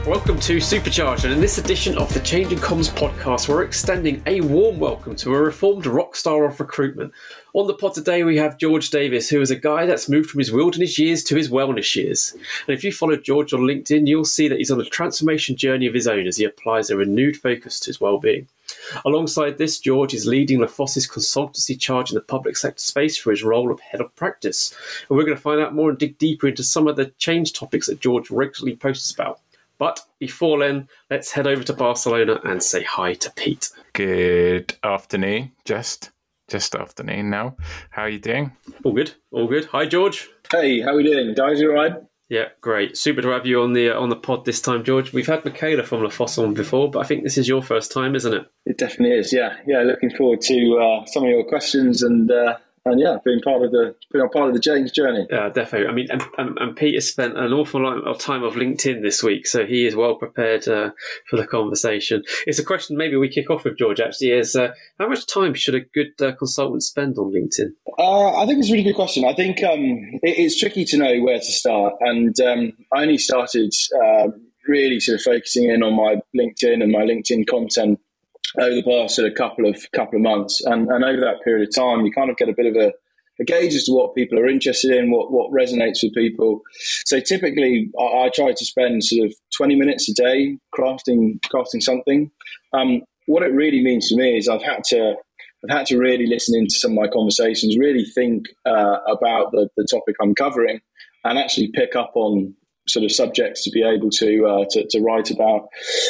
Welcome to Supercharged, and in this edition of the Changing Comms podcast, we're extending a warm welcome to a reformed rock star of recruitment. On the pod today, we have George Davis, who is a guy that's moved from his wilderness years to his wellness years. And if you follow George on LinkedIn, you'll see that he's on a transformation journey of his own as he applies a renewed focus to his well-being. Alongside this, George is leading LaFosse's consultancy charge in the public sector space for his role of head of practice. And we're going to find out more and dig deeper into some of the change topics that George regularly posts about. But before then, let's head over to Barcelona and say hi to Pete. Good afternoon, just afternoon now. How are you doing? All good. Hi, George. Hey, how are we doing, guys? You all right? Yeah, great. Super to have you on the pod this time, George. We've had Michaela from LaFosse on before, but I think this is your first time, isn't it? It definitely is. Yeah. Looking forward to some of your questions and being part of the change journey. Yeah, definitely. I mean, and Pete has spent an awful lot of time off LinkedIn this week, so he is well prepared for the conversation. It's a question maybe we kick off with, George, actually, is how much time should a good consultant spend on LinkedIn? I think it's a really good question. I think it's tricky to know where to start, and I only started really sort of focusing in on my LinkedIn and my LinkedIn content over the past sort of couple of months, and over that period of time, you kind of get a bit of a gauge as to what people are interested in, what resonates with people. So typically, I try to spend sort of 20 minutes a day crafting something. What it really means to me is I've had to really listen into some of my conversations, really think about the topic I'm covering, and actually pick up on sort of subjects to be able to write about.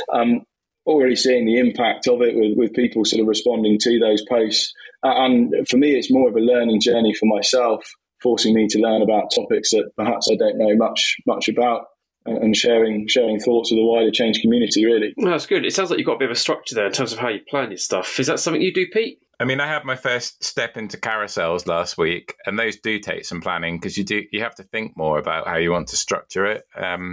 Already seeing the impact of it with people sort of responding to those posts. And for me, it's more of a learning journey for myself, forcing me to learn about topics that perhaps I don't know much about, and sharing thoughts with the wider change community, really. Well, that's good. It sounds like you've got a bit of a structure there in terms of how you plan your stuff. Is that something you do, Pete? I mean, I had my first step into carousels last week, and those do take some planning because you have to think more about how you want to structure it.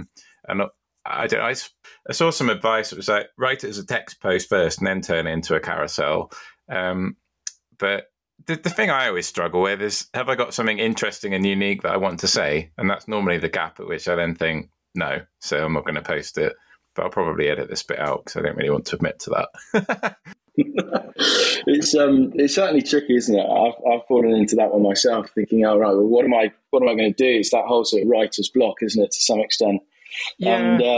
I saw some advice that was like, write it as a text post first and then turn it into a carousel. But the thing I always struggle with is, have I got something interesting and unique that I want to say? And that's normally the gap at which I then think, no, so I'm not going to post it. But I'll probably edit this bit out because I don't really want to admit to that. It's certainly tricky, isn't it? I've fallen into that one myself, thinking, oh, right, well, what am I going to do? It's that whole sort of writer's block, isn't it, to some extent? Yeah.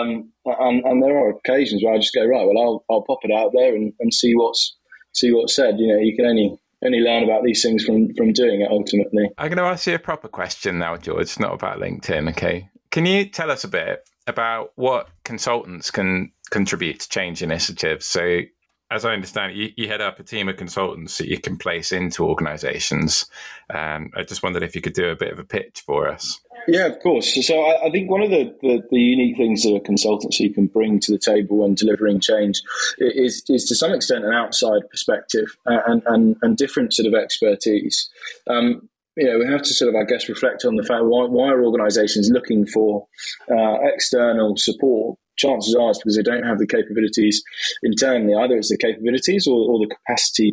And there are occasions where I just go, right, well, I'll pop it out there and see what's said. You know, you can only learn about these things from doing it ultimately. I'm going to ask you a proper question now, George, not about LinkedIn, okay? Can you tell us a bit about what consultants can contribute to change initiatives? So, as I understand it, you head up a team of consultants that you can place into organisations. I just wondered if you could do a bit of a pitch for us. Yeah, of course. So I think one of the unique things that a consultancy can bring to the table when delivering change is to some extent an outside perspective and different sort of expertise. We have to sort of, I guess, reflect on the fact why are organisations looking for external support? Chances are it's because they don't have the capabilities internally. Either it's the capabilities or the capacity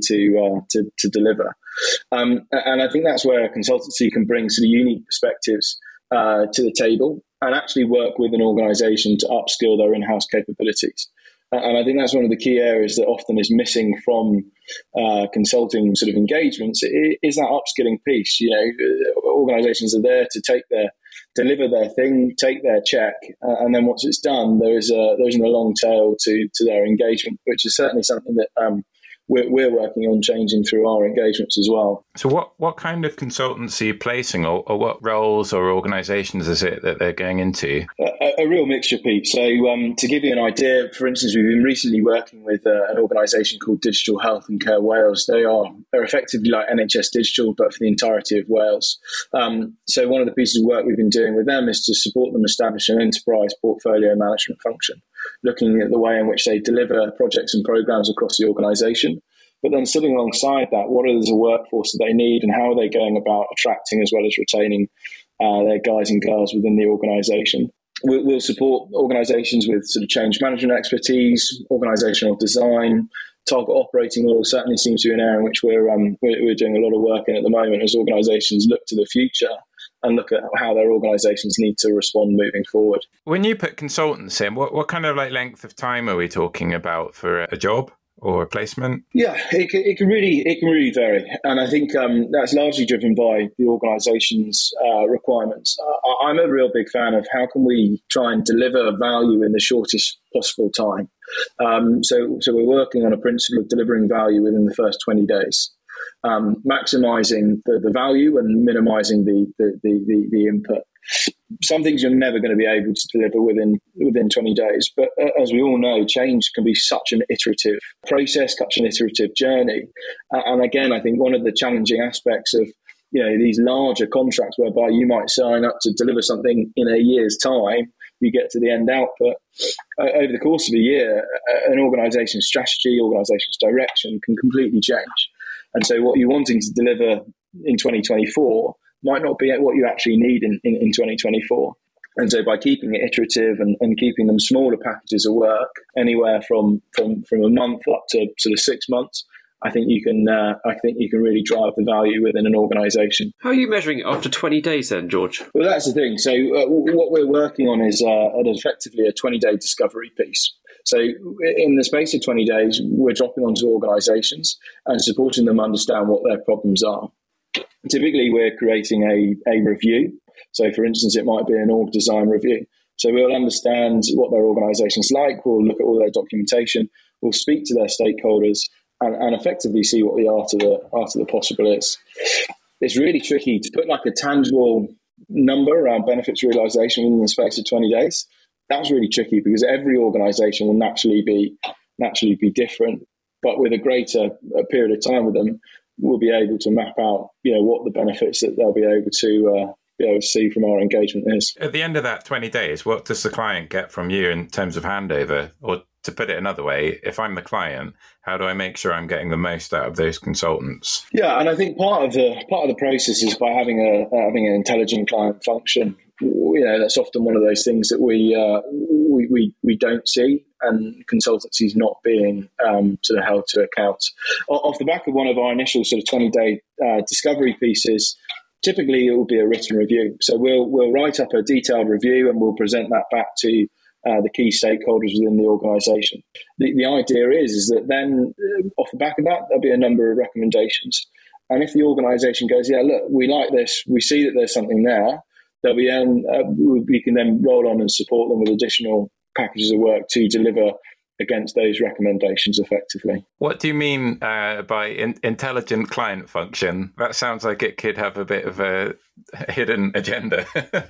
to deliver. And I think that's where a consultancy can bring sort of unique perspectives to the table and actually work with an organisation to upskill their in-house capabilities. And I think that's one of the key areas that often is missing from consulting sort of engagements is that upskilling piece. You know, organisations are there to deliver their thing, take their check, and then once it's done, there isn't a long tail to their engagement, which is certainly something that we're working on changing through our engagements as well. So what kind of consultancy are you placing, or what roles or organisations is it that they're going into? A real mixture, Pete. So to give you an idea, for instance, we've been recently working with an organisation called Digital Health and Care Wales. They're effectively like NHS Digital, but for the entirety of Wales. So one of the pieces of work we've been doing with them is to support them establish an enterprise portfolio management function, looking at the way in which they deliver projects and programs across the organisation. But then sitting alongside that, what is the workforce that they need and how are they going about attracting as well as retaining their guys and girls within the organisation? We'll support organisations with sort of change management expertise, organisational design, target operating model certainly seems to be an area in which we're doing a lot of work in at the moment as organisations look to the future and look at how their organisations need to respond moving forward. When you put consultants in, what kind of length of time are we talking about for a job or a placement? Yeah, it can really vary, and I think that's largely driven by the organisation's requirements. I'm a real big fan of how can we try and deliver value in the shortest possible time. So we're working on a principle of delivering value within the first 20 days, maximising the value and minimising the input. Some things you're never going to be able to deliver within 20 days. But as we all know, change can be such an iterative process, such an iterative journey. And again, I think one of the challenging aspects of these larger contracts whereby you might sign up to deliver something in a year's time, you get to the end output. Over the course of a year, an organisation's strategy, organisation's direction can completely change. And so what you're wanting to deliver in 2024 might not be what you actually need in 2024. And so by keeping it iterative and keeping them smaller packages of work, anywhere from a month up to sort of 6 months, I think you can really drive the value within an organisation. How are you measuring it after 20 days then, George? Well, that's the thing. So what we're working on is effectively a 20-day discovery piece. So in the space of 20 days, we're dropping onto organisations and supporting them understand what their problems are. Typically, we're creating a review. So, for instance, it might be an org design review. So we'll understand what their organisation's like. We'll look at all their documentation. We'll speak to their stakeholders and effectively see what the art of the possible is. It's really tricky to put like a tangible number around benefits realisation within the space of 20 days. That's really tricky because every organisation will naturally be different. But with a greater period of time with them, we'll be able to map out, what the benefits that they'll be able to see from our engagement is. At the end of that 20 days, what does the client get from you in terms of handover? Or to put it another way, if I'm the client, how do I make sure I'm getting the most out of those consultants? Yeah, and I think part of the process is by having an intelligent client function. That's often one of those things that we don't see, and consultancies not being sort of held to account. Off the back of one of our initial sort of 20-day discovery pieces, typically it will be a written review. So we'll write up a detailed review and we'll present that back to the key stakeholders within the organisation. The idea is that then off the back of that, there'll be a number of recommendations. And if the organisation goes, yeah, look, we like this, we see that there's something there, that we can then roll on and support them with additional packages of work to deliver against those recommendations effectively. What do you mean by intelligent client function? That sounds like it could have a bit of a hidden agenda.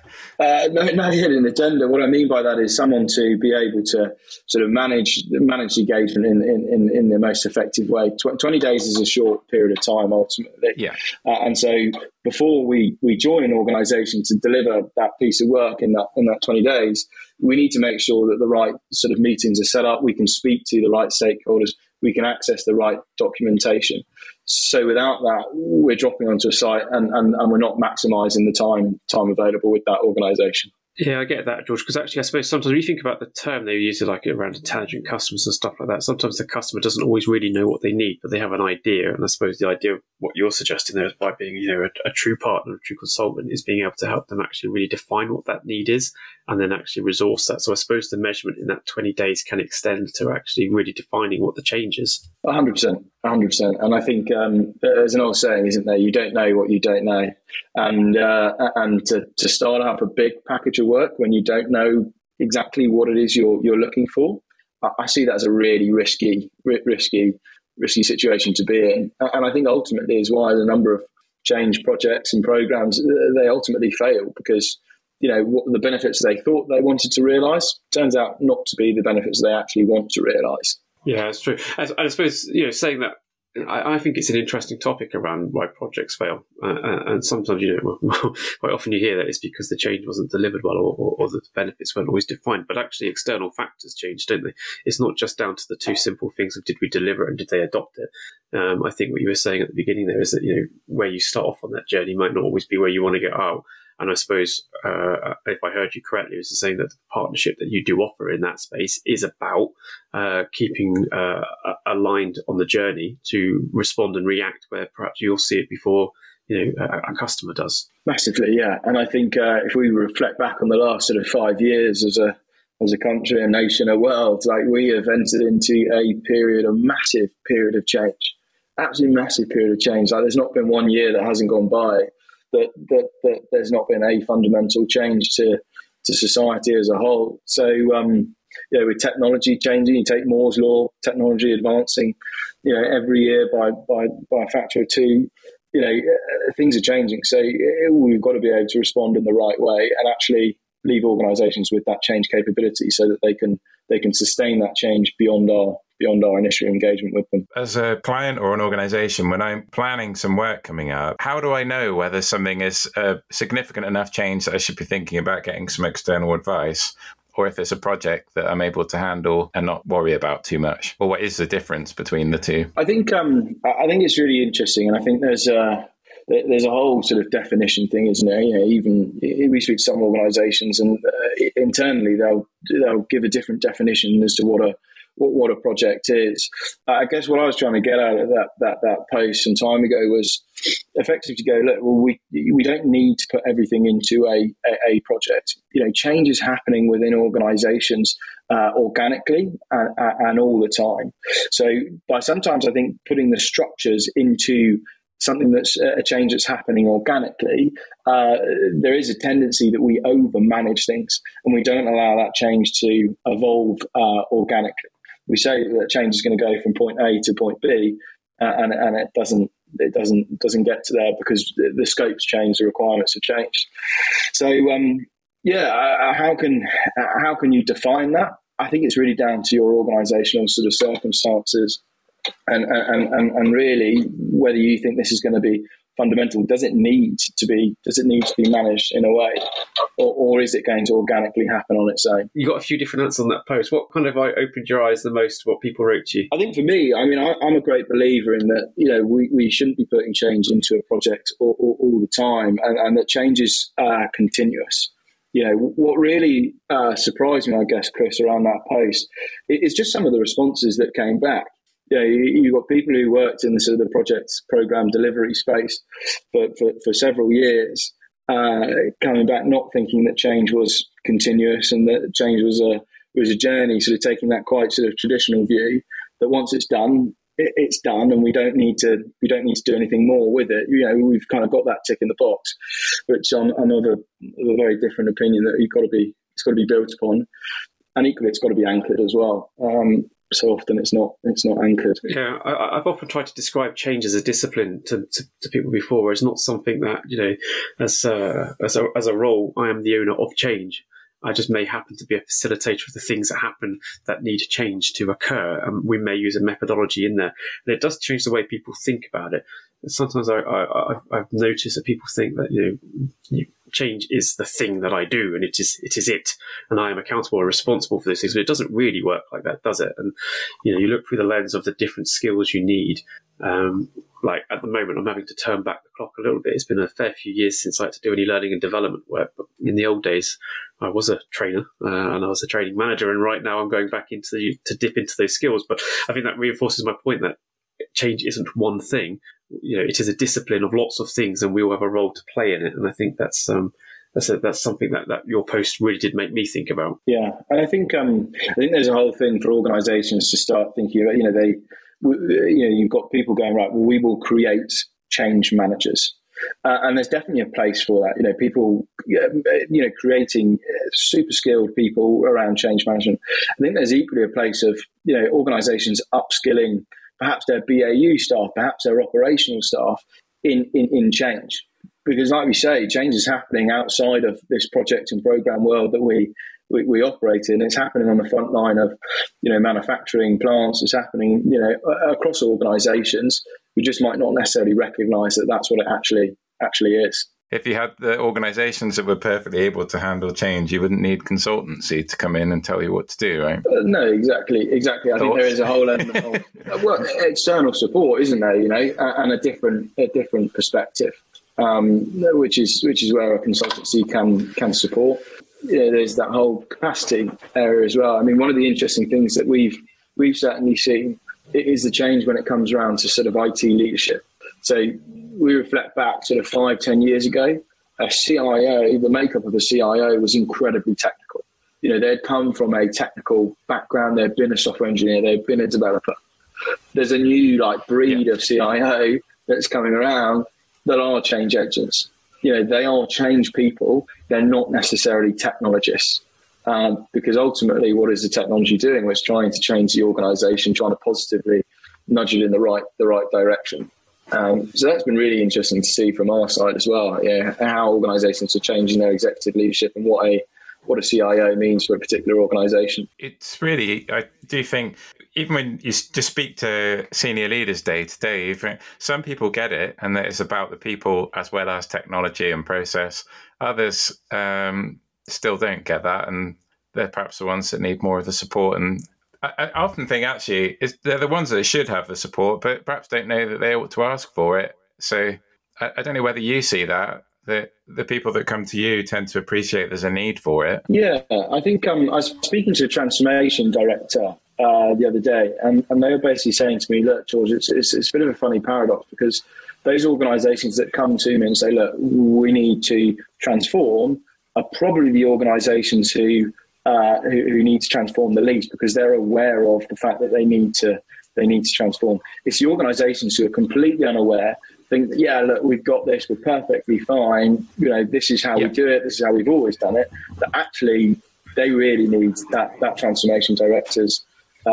No hidden agenda. What I mean by that is someone to be able to sort of manage engagement in the most effective way. 20 days is a short period of time ultimately. Yeah. And so before we join an organisation to deliver that piece of work in that 20 days, we need to make sure that the right sort of meetings are set up. We can speak to the right stakeholders. We can access the right documentation. So without that, we're dropping onto a site and we're not maximising the time available with that organisation. Yeah, I get that, George, because actually I suppose sometimes when you think about the term they use, like around intelligent customers and stuff like that, sometimes the customer doesn't always really know what they need, but they have an idea. And I suppose the idea of what you're suggesting there is by being, a true partner, a true consultant, is being able to help them actually really define what that need is and then actually resource that. So I suppose the measurement in that 20 days can extend to actually really defining what the change is. 100%. And I think there's an old saying, isn't there? You don't know what you don't know. And to start up a big package of work when you don't know exactly what it is you're looking for, I see that as a really risky situation to be in. And I think ultimately is why a number of change projects and programs, they ultimately fail because, what the benefits they thought they wanted to realise turns out not to be the benefits they actually want to realise. Yeah, it's true. I suppose, saying that, I think it's an interesting topic around why projects fail. And sometimes, quite often you hear that it's because the change wasn't delivered well or the benefits weren't always defined. But actually external factors change, don't they? It's not just down to the two simple things of did we deliver and did they adopt it. I think what you were saying at the beginning there is that, where you start off on that journey might not always be where you want to get out. And I suppose, if I heard you correctly, it was saying that the partnership that you do offer in that space is about keeping aligned on the journey to respond and react where perhaps you'll see it before a customer does. Massively, yeah. And I think if we reflect back on the last sort of 5 years as a country, a nation, a world, like we have entered into a massive period of change, absolutely massive period of change. Like there's not been 1 year that hasn't gone by that there's not been a fundamental change to society as a whole. So, with technology changing, you take Moore's law, technology advancing, every year by a factor of 2, things are changing. So we've got to be able to respond in the right way and actually leave organisations with that change capability so that they can sustain that change beyond our initial engagement with them. As a client or an organisation, when I'm planning some work coming up, how do I know whether something is a significant enough change that I should be thinking about getting some external advice, or if it's a project that I'm able to handle and not worry about too much? Or what is the difference between the two? I think it's really interesting, and I think there's a whole sort of definition thing, isn't there? Even we speak to some organisations, and internally they'll give a different definition as to what a project is. I guess what I was trying to get out of that post some time ago was effectively to go, look, well, we don't need to put everything into a project. Change is happening within organisations organically and all the time. So by sometimes I think putting the structures into something that's a change that's happening organically, there is a tendency that we over-manage things and we don't allow that change to evolve organically. We say that change is going to go from point A to point B, and it doesn't get to there because the scope's changed, the requirements have changed. So how can you define that? I think it's really down to your organisational sort of circumstances, and really whether you think this is going to be fundamental. Does it need to be managed in a way, or is it going to organically happen on its own? You got a few different answers on that post. What kind of opened your eyes the most to what people wrote to you? I think for me, I'm a great believer in that. We shouldn't be putting change into a project all the time, and that change is continuous. What really surprised me, I guess, Chris, around that post is just some of the responses that came back. You've got people who worked in the sort of the project program delivery space for several years, coming back not thinking that change was continuous and that change was a journey, sort of taking that quite sort of traditional view that once it's done, it's done, and we don't need to do anything more with it. We've kind of got that tick in the box, which I'm of a very different opinion that it's got to be built upon, and equally it's got to be anchored as well. So often it's not anchored. Yeah, I've often tried to describe change as a discipline to people before, where it's not something that, as a role, I am the owner of change. I just may happen to be a facilitator of the things that happen that need change to occur. We may use a methodology in there, and it does change the way people think about it. And sometimes I've noticed that people think that change is the thing that I do, and it is it, and I am accountable and responsible for those things. But it doesn't really work like that, does it? And you look through the lens of the different skills you need. Like at the moment, I'm having to turn back the clock a little bit. It's been a fair few years since I had to do any learning and development work. But in the old days, I was a trainer and I was a training manager. And right now I'm going back to dip into those skills. But I think that reinforces my point that change isn't one thing. It is a discipline of lots of things, and we all have a role to play in it. And I think that's something that your post really did make me think about. Yeah, and I think there's a whole thing for organisations to start thinking about. You've got people going, right, well, we will create change managers. And there's definitely a place for that. People, creating super skilled people around change management. I think there's equally a place of, organisations upskilling perhaps their BAU staff, perhaps their operational staff in change. Because like we say, change is happening outside of this project and program world that we operate in. It's happening on the front line of, manufacturing plants. It's happening, across organisations. We just might not necessarily recognise that that's what it actually is. If you had the organisations that were perfectly able to handle change, you wouldn't need consultancy to come in and tell you what to do, right? No, exactly. I think there is a whole element of external support, isn't there? And a different perspective, which is where a consultancy can support. There's that whole capacity area as well. I mean, one of the interesting things that we've certainly seen is the change when it comes around to sort of IT leadership. So, we reflect back sort of 5-10 years ago, a CIO, the makeup of a CIO was incredibly technical. They'd come from a technical background. They'd been a software engineer. They'd been a developer. There's a new breed of CIO that's coming around that are change agents. They are change people. They're not necessarily technologists. Because ultimately, what is the technology doing? It's trying to change the organization, trying to positively nudge it in the right direction. So that's been really interesting to see from our side as well. How organizations are changing their executive leadership and what a CIO means for a particular organization. It's really, I do think, even when you just speak to senior leaders day to day, some people get it, and that it's about the people as well as technology and process. Others still don't get that, and they're perhaps the ones that need more of the support. And I often think actually they're the ones that should have the support, but perhaps don't know that they ought to ask for it. So I don't know whether you see that the people that come to you tend to appreciate there's a need for it. Yeah, I think I was speaking to a transformation director the other day, and they were basically saying to me, look, George, it's a bit of a funny paradox, because those organizations that come to me and say, look, we need to transform, are probably the organizations who need to transform the least, because they're aware of the fact that they need to transform. It's the organizations who are completely unaware, think that, yeah, look, we've got this, we're perfectly fine, this is how we do it, this is how we've always done it, that actually they really need that transformation director's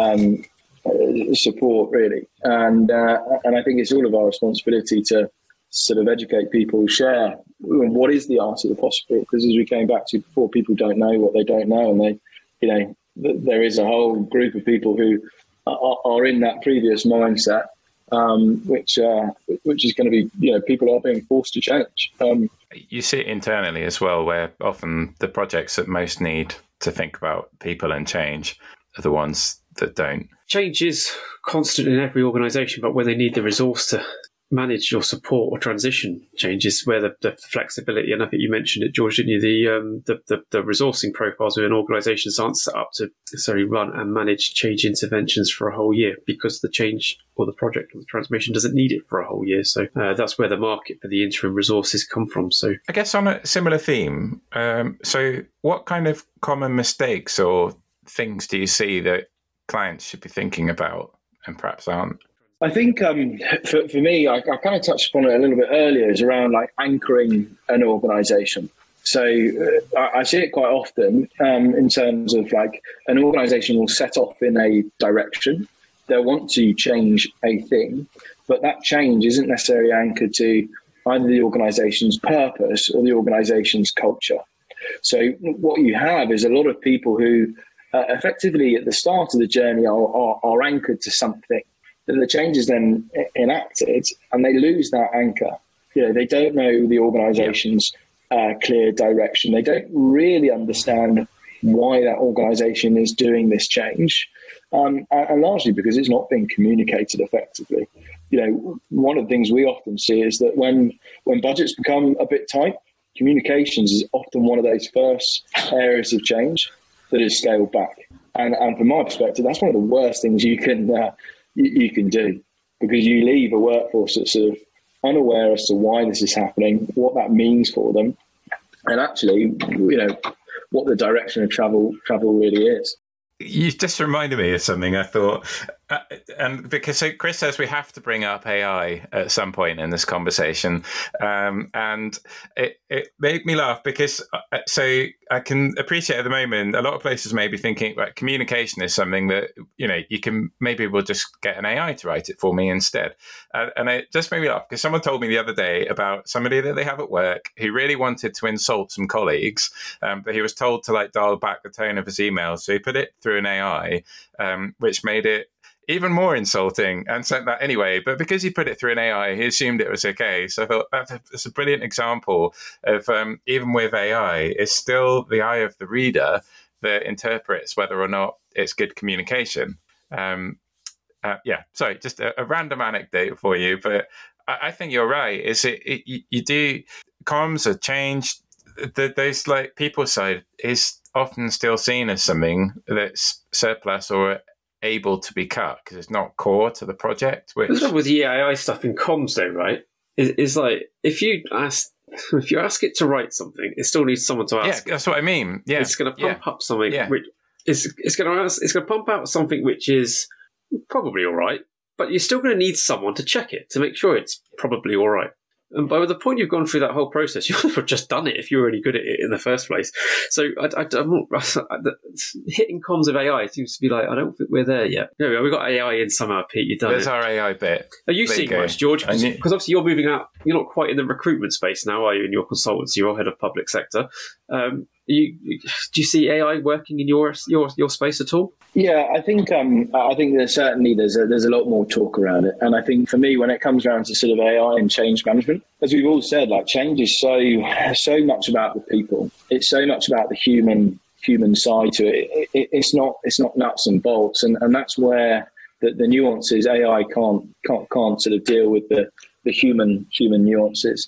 support, really. And I think it's all of our responsibility to sort of educate people, share what is the art of the possible, because as we came back to before, people don't know what they don't know, and there is a whole group of people who are in that previous mindset, which is going to be, people are being forced to change. You see it internally as well, where often the projects that most need to think about people and change are the ones that don't. Change is constant in every organisation, but when they need the resource to manage or support or transition changes, where the flexibility, and I think you mentioned it, George, didn't you? The resourcing profiles within organisations aren't set up to necessarily run and manage change interventions for a whole year, because the change or the project or the transformation doesn't need it for a whole year. So that's where the market for the interim resources come from. So I guess on a similar theme, so what kind of common mistakes or things do you see that clients should be thinking about and perhaps aren't? I think for me, I kind of touched upon it a little bit earlier, is around anchoring an organisation. So I see it quite often in terms of an organisation will set off in a direction. They'll want to change a thing, but that change isn't necessarily anchored to either the organisation's purpose or the organisation's culture. So what you have is a lot of people who effectively at the start of the journey are anchored to something. The change is then enacted, and they lose that anchor. They don't know the organisation's clear direction. They don't really understand why that organisation is doing this change, and largely because it's not being communicated effectively. One of the things we often see is that when budgets become a bit tight, communications is often one of those first areas of change that is scaled back. And from my perspective, that's one of the worst things you can do, because you leave a workforce that's sort of unaware as to why this is happening, what that means for them, and actually, what the direction of travel really is. You just reminded me of something I thought, and because Chris says we have to bring up AI at some point in this conversation, and it made me laugh because so I can appreciate at the moment a lot of places may be thinking like communication is something that we'll just get an AI to write it for me instead, and it just made me laugh because someone told me the other day about somebody that they have at work who really wanted to insult some colleagues, but he was told to dial back the tone of his email, so he put it through an AI, which made it even more insulting and sent that anyway. But because he put it through an AI, he assumed it was okay. So I thought that's a brilliant example of even with AI, it's still the eye of the reader that interprets whether or not it's good communication. Sorry, just a random anecdote for you, but I think you're right. You do comms are changed. Those people side is often still seen as something that's surplus or able to be cut because it's not core to the project. What's up with the AI stuff in comms though, right? is like if you ask it to write something, it still needs someone to ask. Yeah, that's what I mean. Yeah, it's going to pump up something. Yeah. Which it's going to pump out something which is probably all right, but you're still going to need someone to check it to make sure it's probably all right. And by the point you've gone through that whole process, you would have just done it if you were really good at it in the first place. So hitting comms of AI seems to be like, I don't think we're there yet. No, we've got AI in somehow, Pete. You've done There's it. our AI bit. Are you seeing much, George? Because obviously you're moving out. You're not quite in the recruitment space now, are you, in your consultancy? You're head of public sector. Do you see AI working in your space at all? Yeah, I think there's a lot more talk around it, and I think for me, when it comes around to sort of AI and change management, as we've all said, like change is so much about the people. It's so much about the human side to it. It's not nuts and bolts, and that's where the nuances AI can't sort of deal with the human nuances.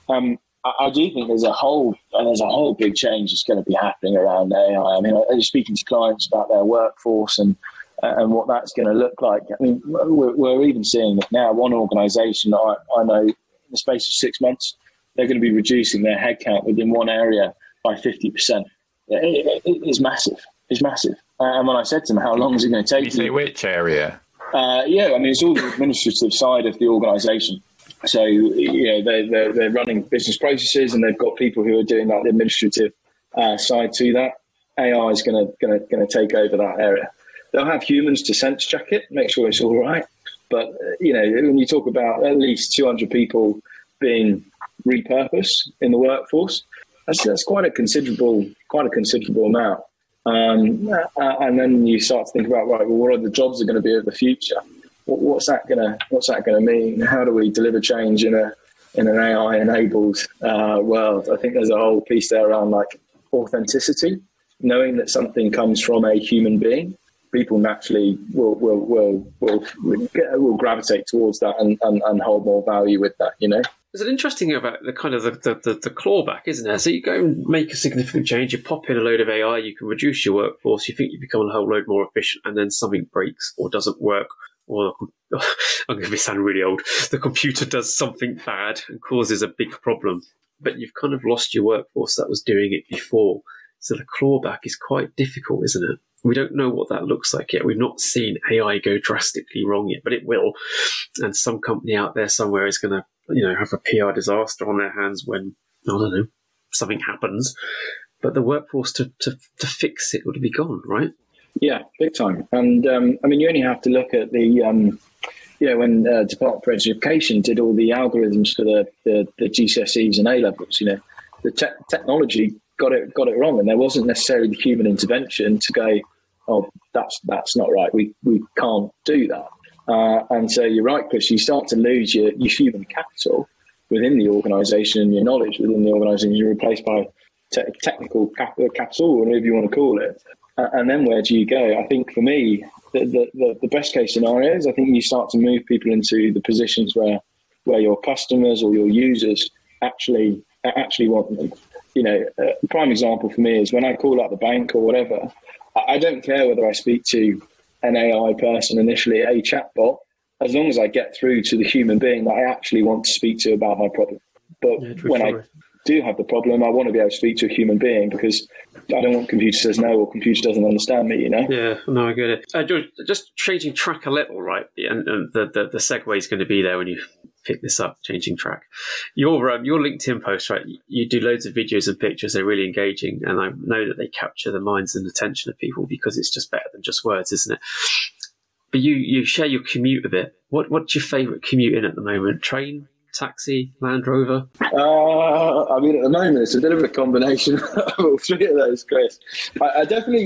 I do think there's a whole big change that's going to be happening around AI. I mean, I was speaking to clients about their workforce and what that's going to look like. I mean, we're even seeing it now. One organisation that I know, in the space of 6 months, they're going to be reducing their headcount within one area by 50%. It's massive. It's massive. And when I said to them, how long is it going to take? You say which area? Yeah, I mean, it's all the administrative side of the organisation. So, they're running business processes, and they've got people who are doing like the administrative side to that. AI is going to take over that area. They'll have humans to sense check it, make sure it's all right. But when you talk about at least 200 people being repurposed in the workforce, that's quite a considerable amount. And then you start to think about, right, well, what are the jobs that are going to be of the future? What's that gonna mean? How do we deliver change in an AI enabled world? I think there's a whole piece there around like authenticity, knowing that something comes from a human being. People naturally will gravitate towards that and hold more value with that. There's an interesting thing about the kind of the clawback, isn't there? So you go and make a significant change, you pop in a load of AI, you can reduce your workforce, you think you become a whole load more efficient, and then something breaks or doesn't work. Or I'm going to sound really old. The computer does something bad and causes a big problem, but you've kind of lost your workforce that was doing it before. So the clawback is quite difficult, isn't it? We don't know what that looks like yet. We've not seen AI go drastically wrong yet, but it will. And some company out there somewhere is going to, have a PR disaster on their hands when, I don't know, something happens. But the workforce to fix it would be gone, right? Yeah, big time. And I mean, you only have to look at the, when Department for Education did all the algorithms for the GCSEs and A-levels, the technology got it wrong, and there wasn't necessarily the human intervention to go, oh, that's not right. We can't do that. And so you're right, Chris. You start to lose your human capital within the organisation, and your knowledge within the organisation. You're replaced by technical capital, whatever you want to call it. And then where do you go? I think for me, the best case scenario is I think you start to move people into the positions where your customers or your users actually want them. A prime example for me is when I call up the bank or whatever, I don't care whether I speak to an AI person initially, a chatbot, as long as I get through to the human being that I actually want to speak to about my problem. But when I do have the problem, I want to be able to speak to a human being, because I don't want computer says no or computer doesn't understand me, Yeah, no, I get it. George, just changing track a little, right? And the segue is going to be there when you pick this up, changing track. Your LinkedIn post, right? You do loads of videos and pictures. They're really engaging, and I know that they capture the minds and attention of people because it's just better than just words, isn't it? But you share your commute a bit. What's your favourite commute in at the moment? Train, taxi, Land Rover? I mean, at the moment, it's a bit of a combination of all three of those, Chris. I definitely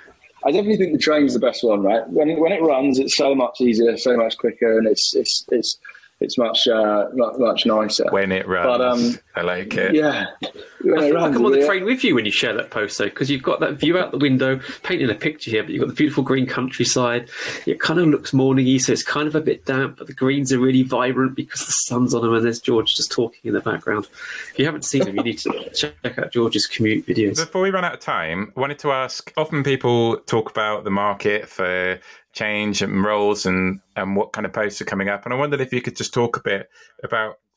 think the train's the best one, right? When it runs, it's so much easier, so much quicker, and it's much nicer when it runs. But, I like it. Yeah, when it runs. I'm on the train with you when you share that post, though, because you've got that view out the window, painting a picture here, but you've got the beautiful green countryside. It kind of looks morningy, so it's kind of a bit damp, but the greens are really vibrant because the sun's on them, and there's George just talking in the background. If you haven't seen them, you need to check out George's commute videos. Before we run out of time, I wanted to ask, often people talk about the market for change and roles and what kind of posts are coming up. And I wondered if you could just talk a bit about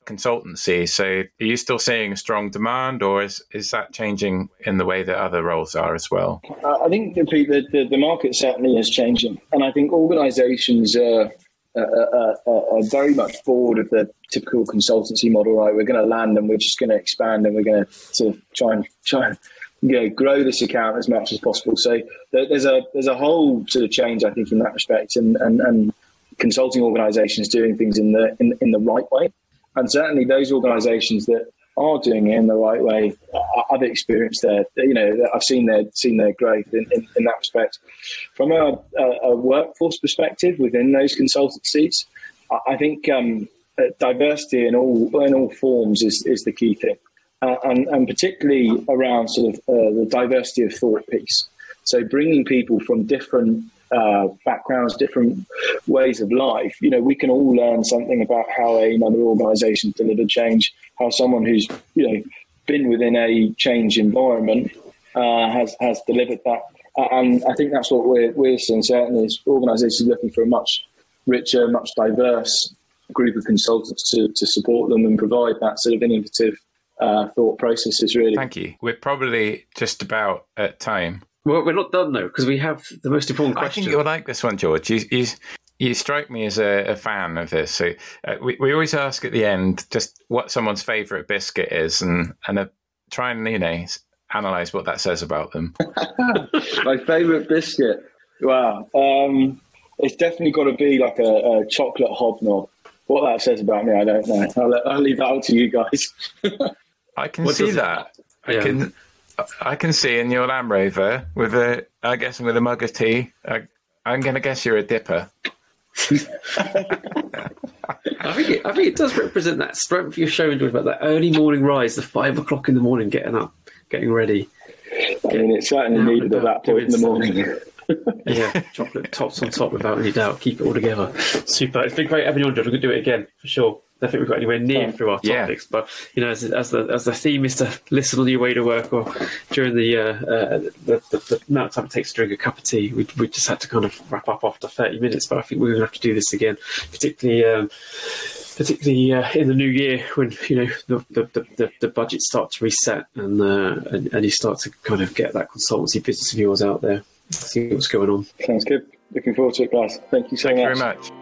consultancy. So are you still seeing strong demand, or is that changing in the way that other roles are as well? I think the market certainly is changing. And I think organisations are very much bored of the typical consultancy model, right? We're going to land and we're just going to expand and we're going to try and grow this account as much as possible. So there's a whole sort of change, I think, in that respect, and consulting organisations doing things in the right way. And certainly those organisations that are doing it in the right way, I've experienced I've seen their growth in that respect. From a workforce perspective within those consultancies, I think diversity in all forms is the key thing, and particularly around sort of the diversity of thought piece. So bringing people from different backgrounds, different ways of life. We can all learn something about how another organisation delivered change, how someone who's been within a change environment has delivered that. And I think that's what we're seeing. Certainly, is organisations looking for a much richer, much diverse group of consultants to support them and provide that sort of innovative thought processes. Really, thank you. We're probably just about at time. Well, we're not done, though, because we have the most important question. I think you'll like this one, George. You strike me as a fan of this. So we always ask at the end just what someone's favourite biscuit is and try and, analyse what that says about them. My favourite biscuit? Wow. It's definitely got to be like a chocolate hobnob. What that says about me, I don't know. I'll leave that out to you guys. I can see that. I can see in your Land Rover with a mug of tea. I'm going to guess you're a dipper. I think it does represent that strength you're showing, George, about that early morning rise, the 5 o'clock in the morning, getting up, getting ready. I mean, it's certainly needed at that point in the morning. Yeah, chocolate tops on top without any doubt. Keep it all together. Super. It's been great having you on, George. We're going to do it again for sure. I don't think we've got anywhere near through our topics, but as the theme is to listen on your way to work or during the amount of time it takes to drink a cup of tea, we just had to kind of wrap up after 30 minutes. But I think we're going to have to do this again, particularly in the new year when the budgets start to reset and you start to kind of get that consultancy business of yours out there. See what's going on. Sounds good. Looking forward to it, guys. Thank you so much. Thank you very much.